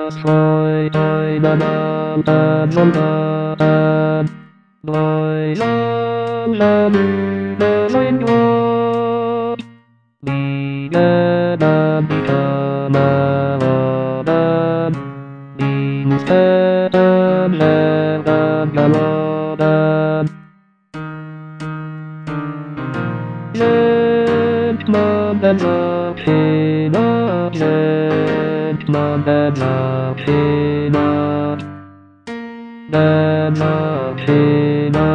das Freut einander sondern Neuer Müde sein Gott. Liebe dann die Kameraden, die mussten lernen geworden. Gentlemen of China, gentlemen of China, men of China.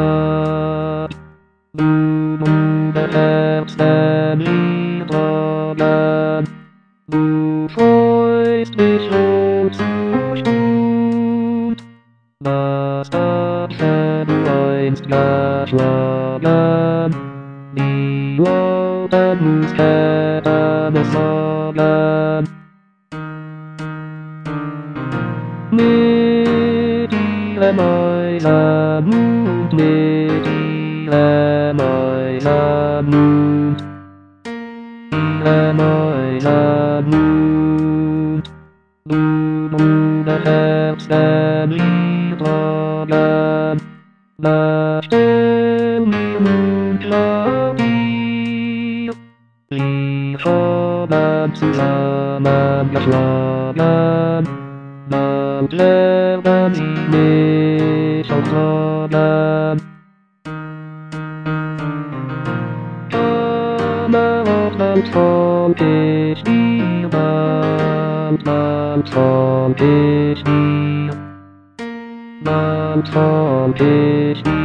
Du der Herbsten Liedrogen, du freust mich schon zu Stund, was hast du einst geschlagen? Die roten Städte des Norden. Mit ihrem Eisenmut, mit ihrem Eisenmut, ihrem Eisenmut. Du der Herbsten Liedrogen, da stell mir nun klar dir, wir haben zusammengeschlagen, bald werden sie mich auch tragen. Aber bald folg ich dir, bald folg ich dir, bald folg ich dir.